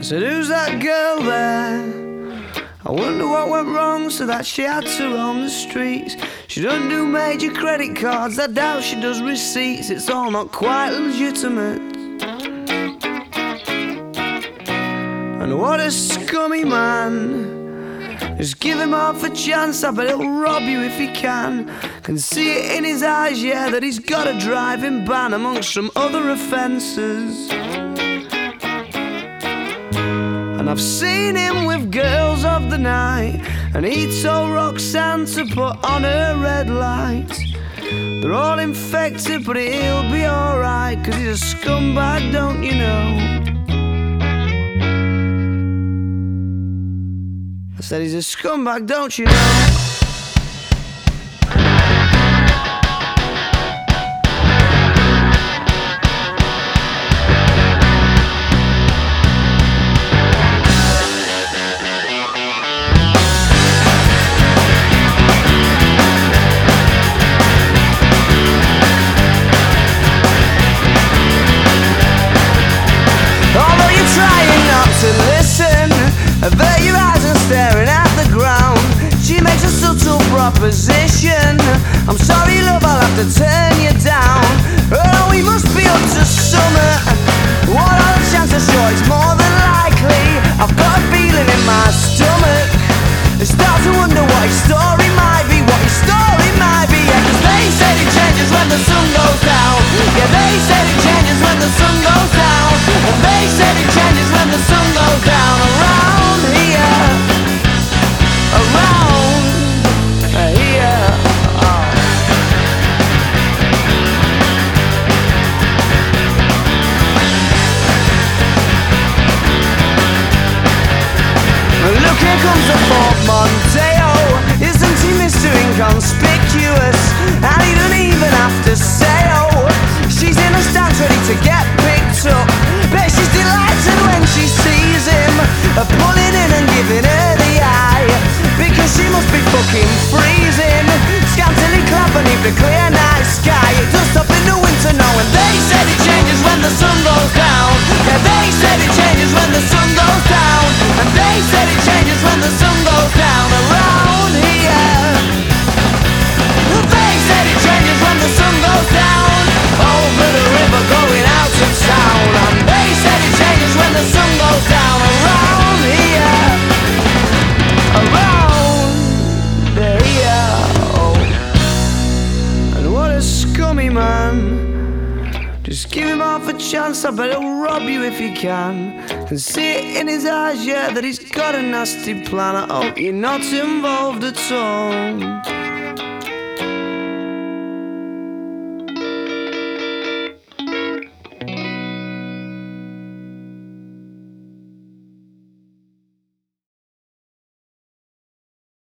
said, who's that girl there? I wonder what went wrong so that she had to roam the streets. She doesn't do major credit cards, I doubt she does receipts. It's all not quite legitimate. And what a scummy man. Just give him half a chance, I bet he'll rob you if he can. Can see it in his eyes, yeah, that he's got a driving ban amongst some other offences. And I've seen him with girls of the night, and he told Roxanne to put on her red light. They're all infected, but he'll be alright, 'cause he's a scumbag, don't you know? I said he's a scumbag, don't you know? Although you're trying not to listen, avert your eyes and staring at the ground. She makes a subtle proposition. I'm sorry, love, I'll have to turn you down. Oh, we must be up to summer. What are the chances? Sure, it's more than likely. I've got a feeling in my stomach. I start to wonder what his story might be, what his story might be. Yeah, 'cause they said it changes when the sun goes down. Yeah, they said it changes when the sun goes down. And they said it changes when the sun goes down. Around here, around here. Oh. Look, here comes the Ford Mondeo. Isn't he Mr. Inconspicuous? And he don't even have to say oh. She's in the stands ready to get picked up. Bet she's delighted when she sees him, pulling in and giving her the eye, because she must be fucking freezing, scantily clad beneath the clear night sky. It does stop in the winter now, and they said it changes when the sun goes down. Yeah, they said it changes when the sun goes down. And they said it changes when the sun goes down. Around here, they said it changes when the sun goes down. Over the river going out of town. And they said it changes when the sun goes down. Around here, around here. Oh. And what a scummy man. Just give him half a chance, I bet he'll rob you if he can. Can see it in his eyes, yeah, that he's got a nasty plan. I hope you're not involved at all.